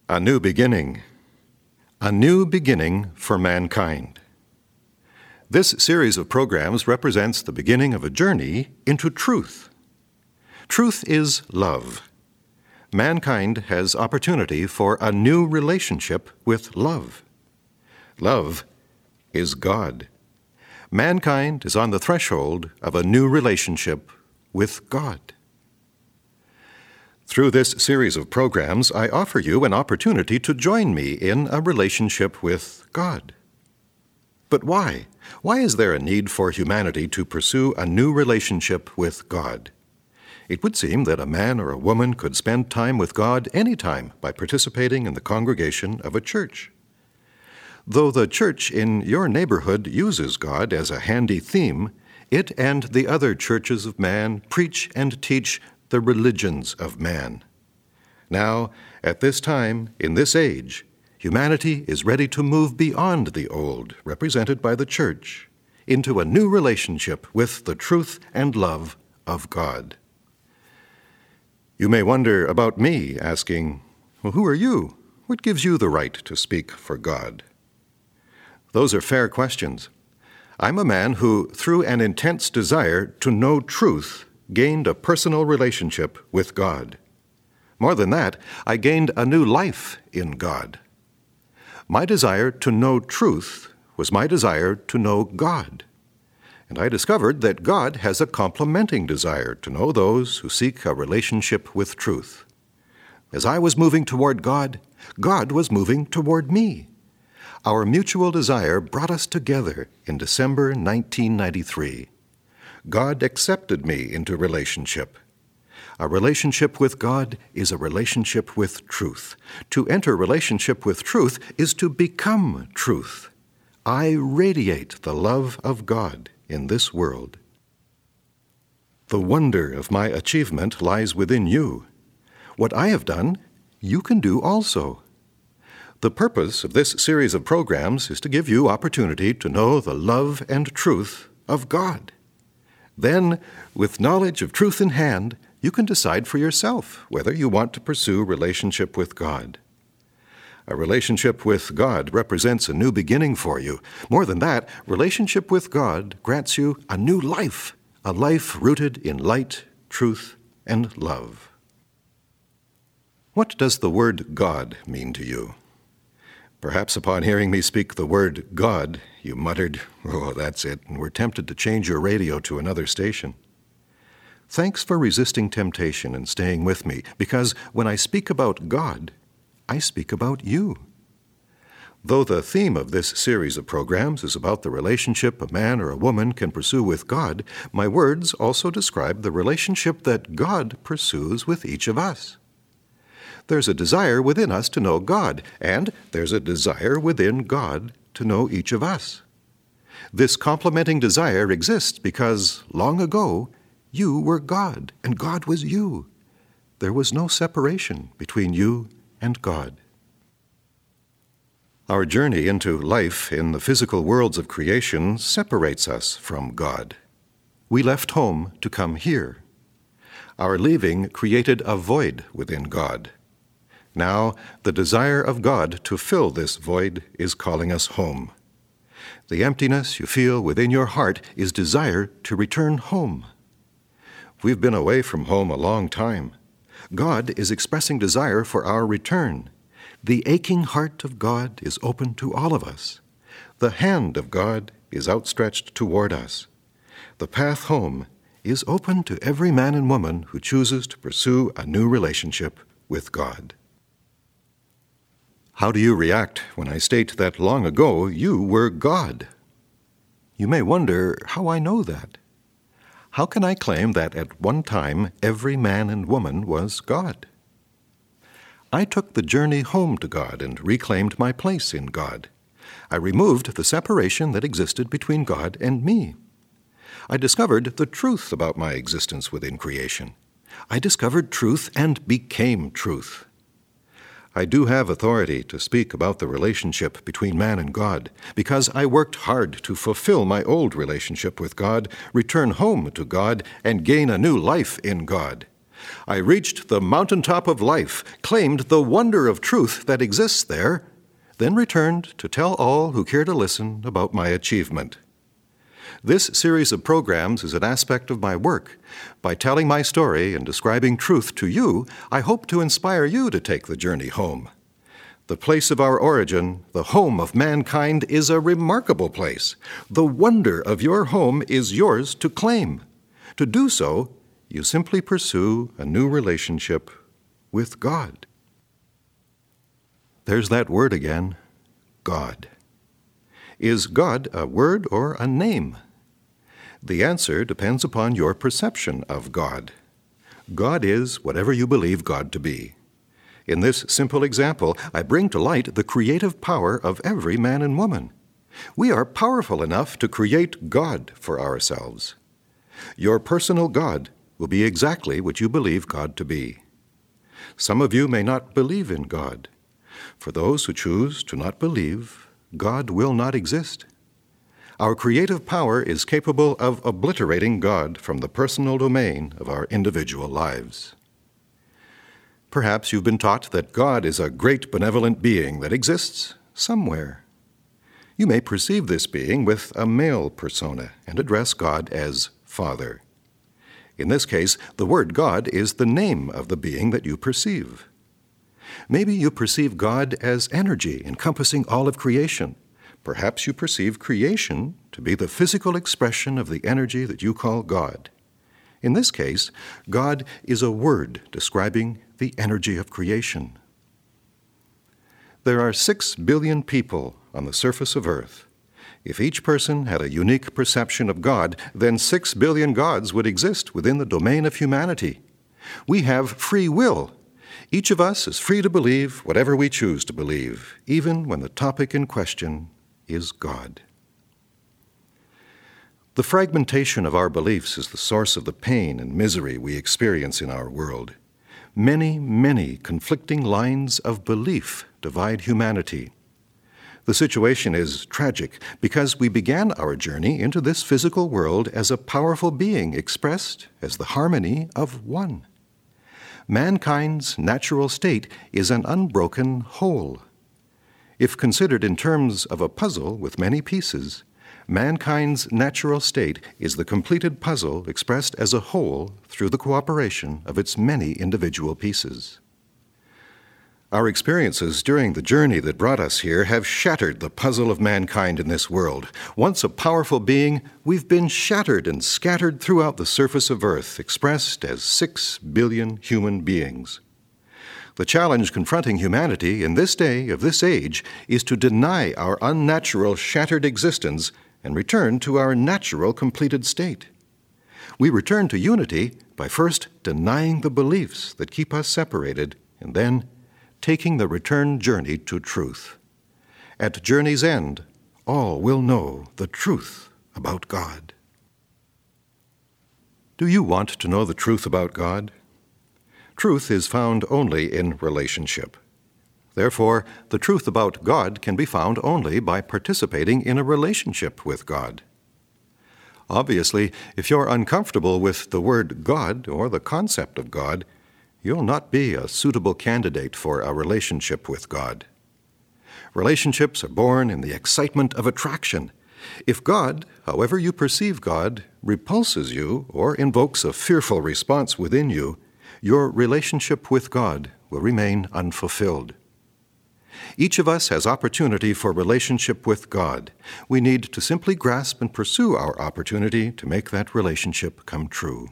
A new beginning. A new beginning for mankind. This series of programs represents the beginning of a journey into truth. Truth is love. Mankind has opportunity for a new relationship with love. Love is God. Mankind is on the threshold of a new relationship with God. Through this series of programs, I offer you an opportunity to join me in a relationship with God. But why? Why is there a need for humanity to pursue a new relationship with God? It would seem that a man or a woman could spend time with God anytime by participating in the congregation of a church. Though the church in your neighborhood uses God as a handy theme, it and the other churches of man preach and teach the religions of man. Now, at this time, in this age, humanity is ready to move beyond the old, represented by the church, into a new relationship with the truth and love of God. You may wonder about me, asking, well, who are you? What gives you the right to speak for God? Those are fair questions. I'm a man who, through an intense desire to know truth, gained a personal relationship with God. More than that, I gained a new life in God. My desire to know truth was my desire to know God. And I discovered that God has a complementing desire to know those who seek a relationship with truth. As I was moving toward God, God was moving toward me. Our mutual desire brought us together in December 1993. God accepted me into relationship. A relationship with God is a relationship with truth. To enter relationship with truth is to become truth. I radiate the love of God in this world. The wonder of my achievement lies within you. What I have done, you can do also. The purpose of this series of programs is to give you opportunity to know the love and truth of God. Then, with knowledge of truth in hand, you can decide for yourself whether you want to pursue relationship with God. A relationship with God represents a new beginning for you. More than that, relationship with God grants you a new life, a life rooted in light, truth, and love. What does the word God mean to you? Perhaps upon hearing me speak the word God, you muttered, "Oh, that's it," and were tempted to change your radio to another station. Thanks for resisting temptation and staying with me, because when I speak about God, I speak about you. Though the theme of this series of programs is about the relationship a man or a woman can pursue with God, my words also describe the relationship that God pursues with each of us. There's a desire within us to know God, and there's a desire within God to know each of us. This complementing desire exists because, long ago, you were God, and God was you. There was no separation between you and God. Our journey into life in the physical worlds of creation separates us from God. We left home to come here. Our leaving created a void within God. Now, the desire of God to fill this void is calling us home. The emptiness you feel within your heart is desire to return home. We've been away from home a long time. God is expressing desire for our return. The aching heart of God is open to all of us. The hand of God is outstretched toward us. The path home is open to every man and woman who chooses to pursue a new relationship with God. How do you react when I state that long ago you were God? You may wonder how I know that. How can I claim that at one time every man and woman was God? I took the journey home to God and reclaimed my place in God. I removed the separation that existed between God and me. I discovered the truth about my existence within creation. I discovered truth and became truth. I do have authority to speak about the relationship between man and God, because I worked hard to fulfill my old relationship with God, return home to God, and gain a new life in God. I reached the mountaintop of life, claimed the wonder of truth that exists there, then returned to tell all who care to listen about my achievement. This series of programs is an aspect of my work. By telling my story and describing truth to you, I hope to inspire you to take the journey home. The place of our origin, the home of mankind, is a remarkable place. The wonder of your home is yours to claim. To do so, you simply pursue a new relationship with God. There's that word again, God. Is God a word or a name? The answer depends upon your perception of God. God is whatever you believe God to be. In this simple example, I bring to light the creative power of every man and woman. We are powerful enough to create God for ourselves. Your personal God will be exactly what you believe God to be. Some of you may not believe in God. For those who choose to not believe, God will not exist. Our creative power is capable of obliterating God from the personal domain of our individual lives. Perhaps you've been taught that God is a great benevolent being that exists somewhere. You may perceive this being with a male persona and address God as Father. In this case, the word God is the name of the being that you perceive. Maybe you perceive God as energy encompassing all of creation. Perhaps you perceive creation to be the physical expression of the energy that you call God. In this case, God is a word describing the energy of creation. There are 6 billion people on the surface of Earth. If each person had a unique perception of God, then 6 billion gods would exist within the domain of humanity. We have free will. Each of us is free to believe whatever we choose to believe, even when the topic in question is God. The fragmentation of our beliefs is the source of the pain and misery we experience in our world. Many, many conflicting lines of belief divide humanity. The situation is tragic because we began our journey into this physical world as a powerful being expressed as the harmony of one. Mankind's natural state is an unbroken whole. If considered in terms of a puzzle with many pieces, mankind's natural state is the completed puzzle expressed as a whole through the cooperation of its many individual pieces. Our experiences during the journey that brought us here have shattered the puzzle of mankind in this world. Once a powerful being, we've been shattered and scattered throughout the surface of Earth, expressed as 6 billion human beings. The challenge confronting humanity in this day of this age is to deny our unnatural shattered existence and return to our natural completed state. We return to unity by first denying the beliefs that keep us separated and then taking the return journey to truth. At journey's end, all will know the truth about God. Do you want to know the truth about God? Truth is found only in relationship. Therefore, the truth about God can be found only by participating in a relationship with God. Obviously, if you're uncomfortable with the word God or the concept of God, you'll not be a suitable candidate for a relationship with God. Relationships are born in the excitement of attraction. If God, however you perceive God, repulses you or invokes a fearful response within you, your relationship with God will remain unfulfilled. Each of us has opportunity for relationship with God. We need to simply grasp and pursue our opportunity to make that relationship come true.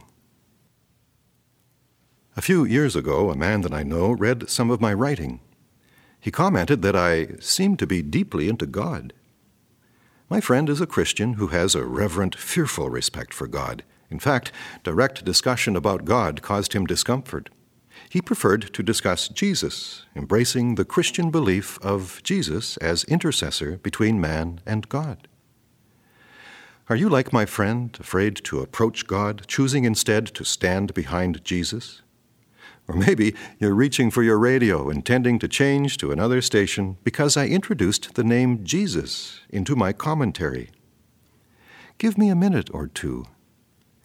A few years ago, a man that I know read some of my writing. He commented that I seemed to be deeply into God. My friend is a Christian who has a reverent, fearful respect for God. In fact, direct discussion about God caused him discomfort. He preferred to discuss Jesus, embracing the Christian belief of Jesus as intercessor between man and God. Are you like my friend, afraid to approach God, choosing instead to stand behind Jesus? Or maybe you're reaching for your radio, intending to change to another station because I introduced the name Jesus into my commentary. Give me a minute or two.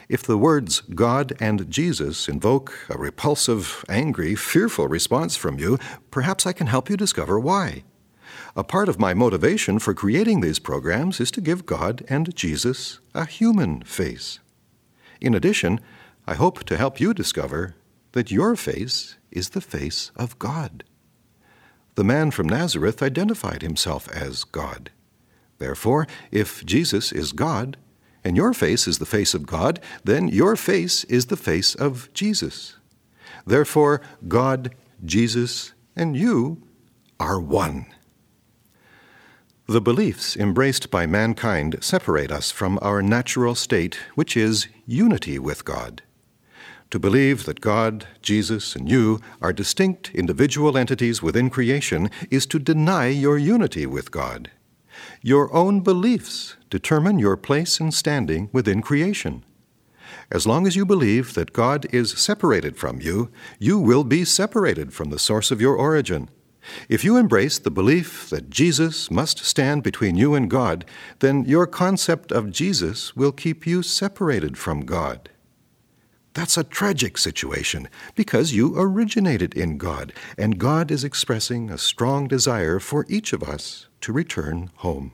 If the words God and Jesus invoke a repulsive, angry, fearful response from you, perhaps I can help you discover why. A part of my motivation for creating these programs is to give God and Jesus a human face. In addition, I hope to help you discover that your face is the face of God. The man from Nazareth identified himself as God. Therefore, if Jesus is God, and your face is the face of God, then your face is the face of Jesus. Therefore, God, Jesus, and you are one. The beliefs embraced by mankind separate us from our natural state, which is unity with God. To believe that God, Jesus, and you are distinct individual entities within creation is to deny your unity with God. Your own beliefs determine your place and standing within creation. As long as you believe that God is separated from you, you will be separated from the source of your origin. If you embrace the belief that Jesus must stand between you and God, then your concept of Jesus will keep you separated from God. That's a tragic situation because you originated in God, and God is expressing a strong desire for each of us to return home.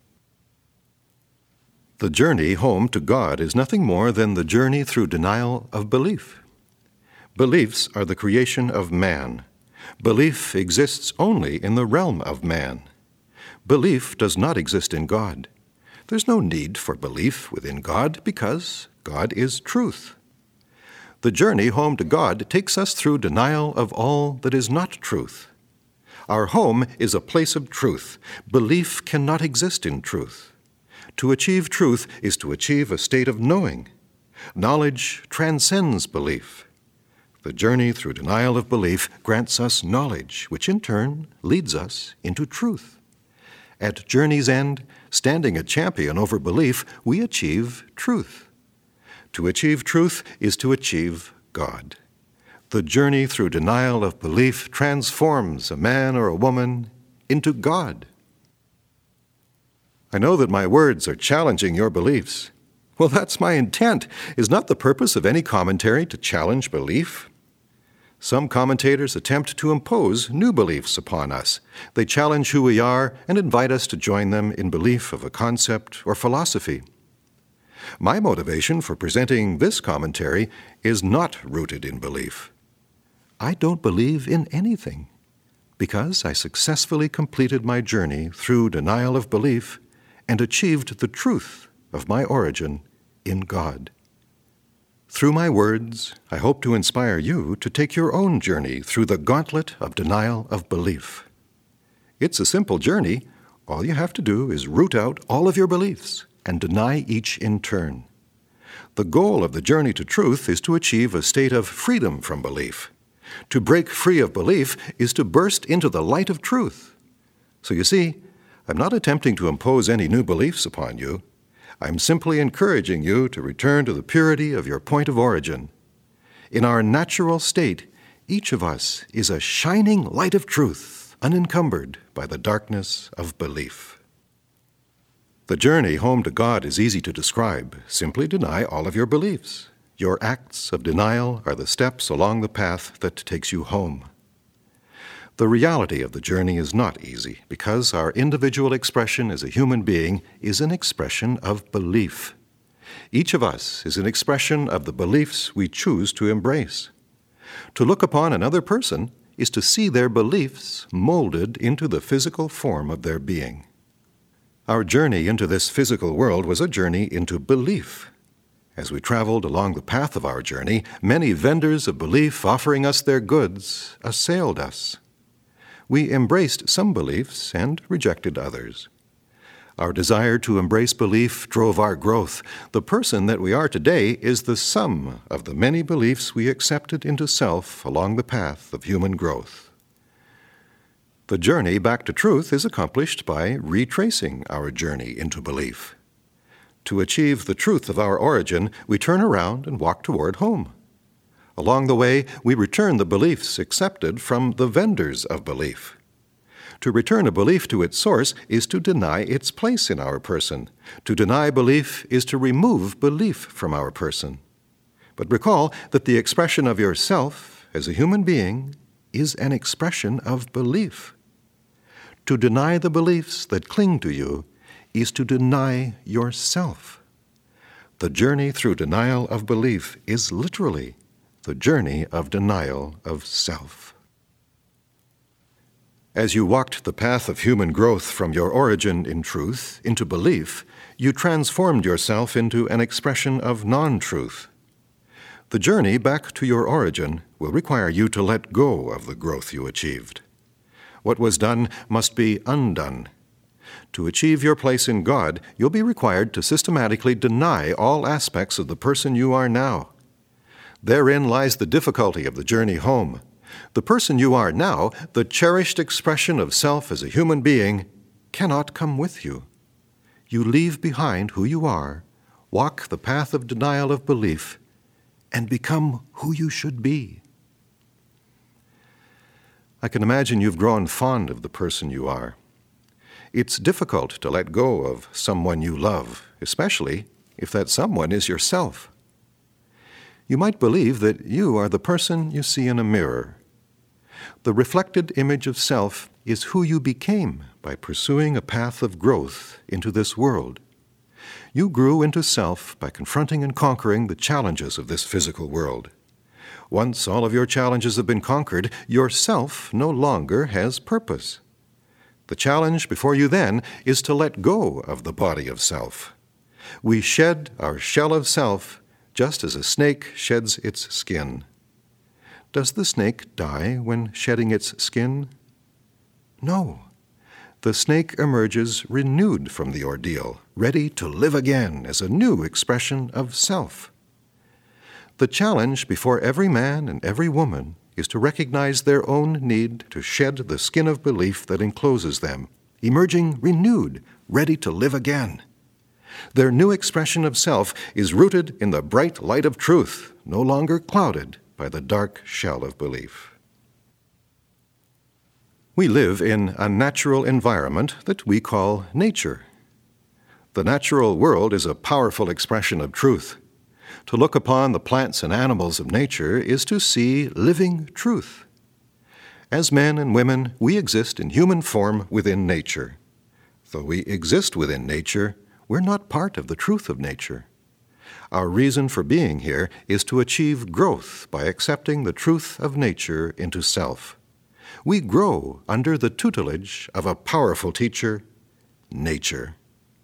The journey home to God is nothing more than the journey through denial of belief. Beliefs are the creation of man. Belief exists only in the realm of man. Belief does not exist in God. There's no need for belief within God because God is truth. The journey home to God takes us through denial of all that is not truth. Our home is a place of truth. Belief cannot exist in truth. To achieve truth is to achieve a state of knowing. Knowledge transcends belief. The journey through denial of belief grants us knowledge, which in turn leads us into truth. At journey's end, standing a champion over belief, we achieve truth. To achieve truth is to achieve God. The journey through denial of belief transforms a man or a woman into God. I know that my words are challenging your beliefs. Well, that's my intent. Is not the purpose of any commentary to challenge belief? Some commentators attempt to impose new beliefs upon us. They challenge who we are and invite us to join them in belief of a concept or philosophy. My motivation for presenting this commentary is not rooted in belief. I don't believe in anything because I successfully completed my journey through denial of belief and achieved the truth of my origin in God. Through my words, I hope to inspire you to take your own journey through the gauntlet of denial of belief. It's a simple journey. All you have to do is root out all of your beliefs and deny each in turn. The goal of the journey to truth is to achieve a state of freedom from belief. To break free of belief is to burst into the light of truth. So you see, I'm not attempting to impose any new beliefs upon you. I'm simply encouraging you to return to the purity of your point of origin. In our natural state, each of us is a shining light of truth, unencumbered by the darkness of belief. The journey home to God is easy to describe. Simply deny all of your beliefs. Your acts of denial are the steps along the path that takes you home. The reality of the journey is not easy because our individual expression as a human being is an expression of belief. Each of us is an expression of the beliefs we choose to embrace. To look upon another person is to see their beliefs molded into the physical form of their being. Our journey into this physical world was a journey into belief. As we traveled along the path of our journey, many vendors of belief offering us their goods assailed us. We embraced some beliefs and rejected others. Our desire to embrace belief drove our growth. The person that we are today is the sum of the many beliefs we accepted into self along the path of human growth. The journey back to truth is accomplished by retracing our journey into belief. To achieve the truth of our origin, we turn around and walk toward home. Along the way, we return the beliefs accepted from the vendors of belief. To return a belief to its source is to deny its place in our person. To deny belief is to remove belief from our person. But recall that the expression of yourself as a human being is an expression of belief. To deny the beliefs that cling to you is to deny yourself. The journey through denial of belief is literally the journey of denial of self. As you walked the path of human growth from your origin in truth into belief, you transformed yourself into an expression of non-truth. The journey back to your origin will require you to let go of the growth you achieved. What was done must be undone. To achieve your place in God, you'll be required to systematically deny all aspects of the person you are now. Therein lies the difficulty of the journey home. The person you are now, the cherished expression of self as a human being, cannot come with you. You leave behind who you are, walk the path of denial of belief, and become who you should be. I can imagine you've grown fond of the person you are. It's difficult to let go of someone you love, especially if that someone is yourself. You might believe that you are the person you see in a mirror. The reflected image of self is who you became by pursuing a path of growth into this world. You grew into self by confronting and conquering the challenges of this physical world. Once all of your challenges have been conquered, your self no longer has purpose. The challenge before you then is to let go of the body of self. We shed our shell of self just as a snake sheds its skin. Does the snake die when shedding its skin? No. The snake emerges renewed from the ordeal, ready to live again as a new expression of self. The challenge before every man and every woman is to recognize their own need to shed the skin of belief that encloses them, emerging renewed, ready to live again. Their new expression of self is rooted in the bright light of truth, no longer clouded by the dark shell of belief. We live in a natural environment that we call nature. The natural world is a powerful expression of truth. To look upon the plants and animals of nature is to see living truth. As men and women, we exist in human form within nature. Though we exist within nature, we're not part of the truth of nature. Our reason for being here is to achieve growth by accepting the truth of nature into self. We grow under the tutelage of a powerful teacher, nature.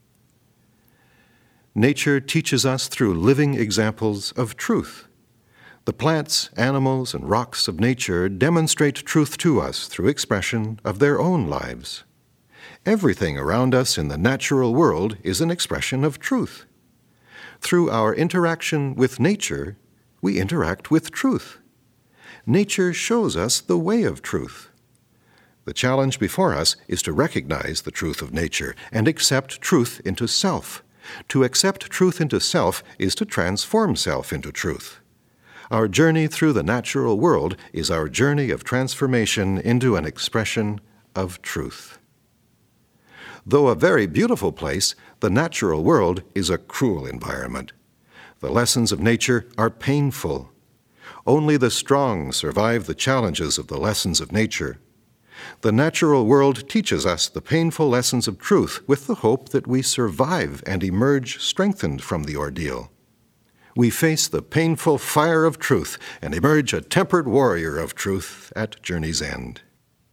Nature teaches us through living examples of truth. The plants, animals, and rocks of nature demonstrate truth to us through expression of their own lives. Everything around us in the natural world is an expression of truth. Through our interaction with nature, we interact with truth. Nature shows us the way of truth. The challenge before us is to recognize the truth of nature and accept truth into self. To accept truth into self is to transform self into truth. Our journey through the natural world is our journey of transformation into an expression of truth. Though a very beautiful place, the natural world is a cruel environment. The lessons of nature are painful. Only the strong survive the challenges of the lessons of nature. The natural world teaches us the painful lessons of truth with the hope that we survive and emerge strengthened from the ordeal. We face the painful fire of truth and emerge a tempered warrior of truth at journey's end.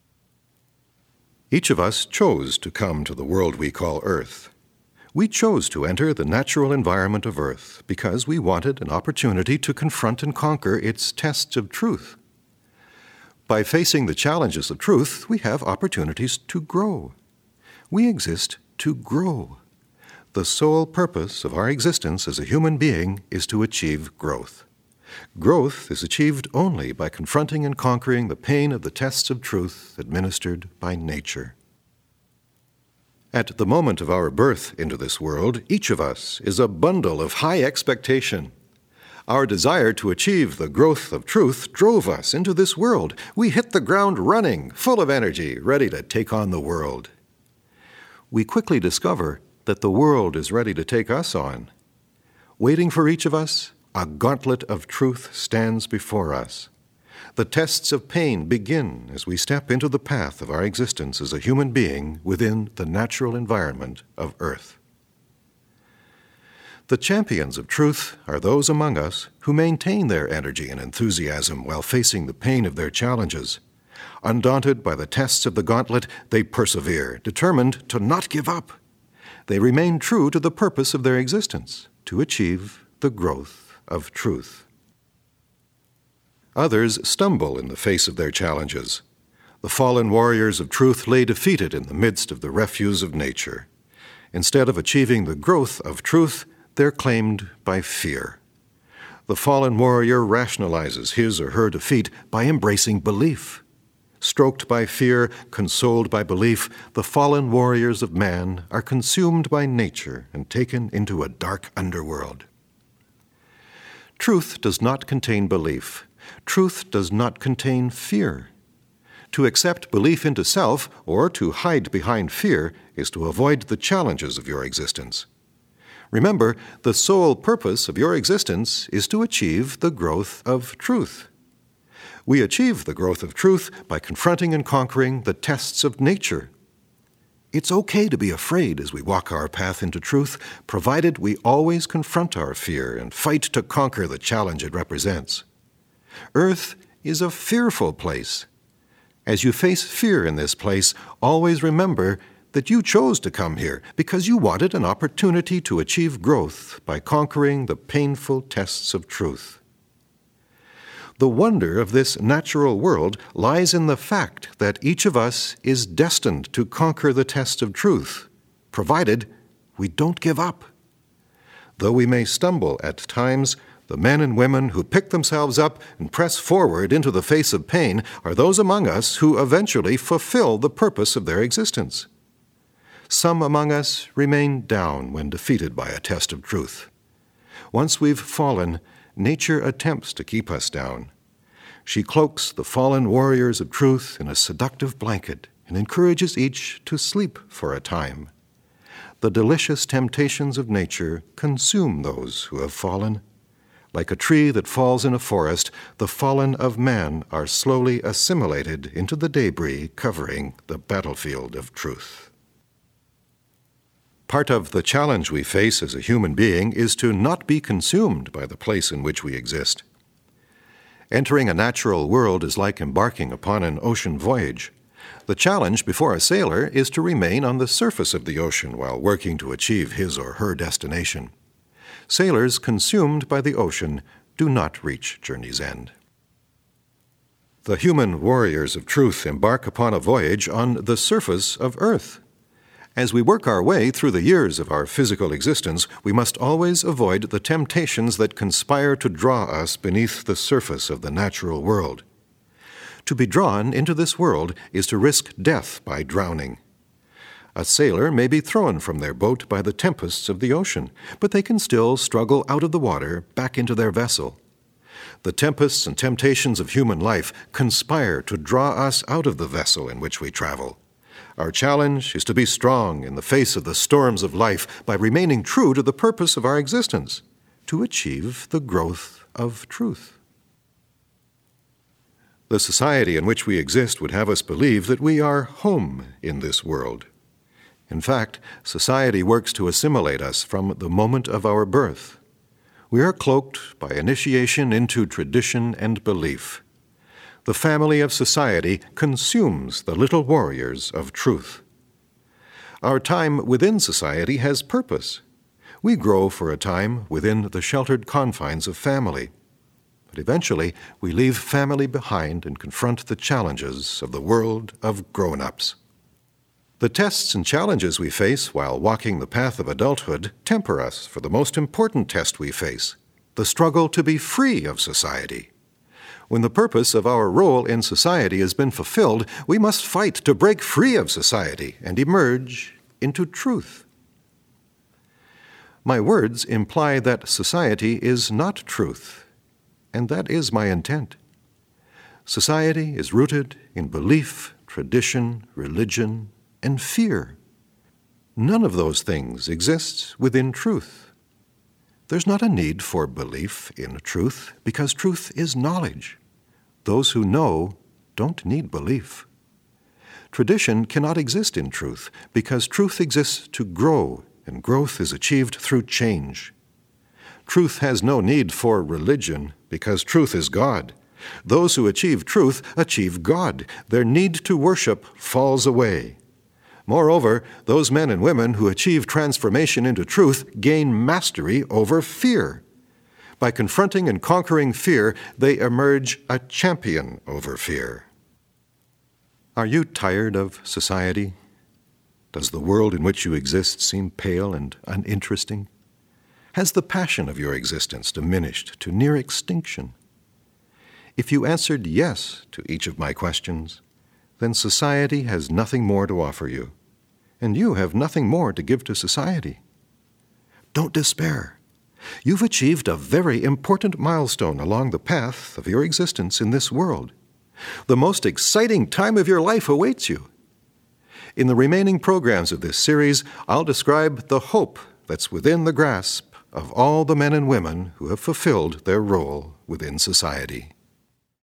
Each of us chose to come to the world we call Earth. We chose to enter the natural environment of Earth because we wanted an opportunity to confront and conquer its tests of truth. By facing the challenges of truth, we have opportunities to grow. We exist to grow. The sole purpose of our existence as a human being is to achieve growth. Growth is achieved only by confronting and conquering the pain of the tests of truth administered by nature. At the moment of our birth into this world, each of us is a bundle of high expectation. Our desire to achieve the growth of truth drove us into this world. We hit the ground running, full of energy, ready to take on the world. We quickly discover that the world is ready to take us on. Waiting for each of us, a gauntlet of truth stands before us. The tests of pain begin as we step into the path of our existence as a human being within the natural environment of earth. The champions of truth are those among us who maintain their energy and enthusiasm while facing the pain of their challenges. Undaunted by the tests of the gauntlet, they persevere, determined to not give up. They remain true to the purpose of their existence, to achieve the growth of truth. Others stumble in the face of their challenges. The fallen warriors of truth lay defeated in the midst of the refuse of nature. Instead of achieving the growth of truth, they're claimed by fear. The fallen warrior rationalizes his or her defeat by embracing belief. Stroked by fear, consoled by belief, the fallen warriors of man are consumed by nature and taken into a dark underworld. Truth does not contain belief. Truth does not contain fear. To accept belief into self or to hide behind fear is to avoid the challenges of your existence. Remember, the sole purpose of your existence is to achieve the growth of truth. We achieve the growth of truth by confronting and conquering the tests of nature. It's okay to be afraid as we walk our path into truth, provided we always confront our fear and fight to conquer the challenge it represents. Earth is a fearful place. As you face fear in this place, always remember that you chose to come here because you wanted an opportunity to achieve growth by conquering the painful tests of truth. The wonder of this natural world lies in the fact that each of us is destined to conquer the test of truth, provided we don't give up. Though we may stumble at times, the men and women who pick themselves up and press forward into the face of pain are those among us who eventually fulfill the purpose of their existence. Some among us remain down when defeated by a test of truth. Once we've fallen, nature attempts to keep us down. She cloaks the fallen warriors of truth in a seductive blanket and encourages each to sleep for a time. The delicious temptations of nature consume those who have fallen. Like a tree that falls in a forest, the fallen of man are slowly assimilated into the debris covering the battlefield of truth. Part of the challenge we face as a human being is to not be consumed by the place in which we exist. Entering a natural world is like embarking upon an ocean voyage. The challenge before a sailor is to remain on the surface of the ocean while working to achieve his or her destination. Sailors consumed by the ocean do not reach journey's end. The human warriors of truth embark upon a voyage on the surface of earth. As we work our way through the years of our physical existence, we must always avoid the temptations that conspire to draw us beneath the surface of the natural world. To be drawn into this world is to risk death by drowning. A sailor may be thrown from their boat by the tempests of the ocean, but they can still struggle out of the water back into their vessel. The tempests and temptations of human life conspire to draw us out of the vessel in which we travel. Our challenge is to be strong in the face of the storms of life by remaining true to the purpose of our existence, to achieve the growth of truth. The society in which we exist would have us believe that we are home in this world. In fact, society works to assimilate us from the moment of our birth. We are cloaked by initiation into tradition and belief. The family of society consumes the little warriors of truth. Our time within society has purpose. We grow for a time within the sheltered confines of family. But eventually, we leave family behind and confront the challenges of the world of grown-ups. The tests and challenges we face while walking the path of adulthood temper us for the most important test we face, the struggle to be free of society. When the purpose of our role in society has been fulfilled, we must fight to break free of society and emerge into truth. My words imply that society is not truth, and that is my intent. Society is rooted in belief, tradition, religion, and fear. None of those things exists within truth. There's not a need for belief in truth, because truth is knowledge. Those who know don't need belief. Tradition cannot exist in truth, because truth exists to grow, and growth is achieved through change. Truth has no need for religion, because truth is God. Those who achieve truth achieve God. Their need to worship falls away. Moreover, those men and women who achieve transformation into truth gain mastery over fear. By confronting and conquering fear, they emerge a champion over fear. Are you tired of society? Does the world in which you exist seem pale and uninteresting? Has the passion of your existence diminished to near extinction? If you answered yes to each of my questions, then society has nothing more to offer you, and you have nothing more to give to society. Don't despair. You've achieved a very important milestone along the path of your existence in this world. The most exciting time of your life awaits you. In the remaining programs of this series, I'll describe the hope that's within the grasp of all the men and women who have fulfilled their role within society.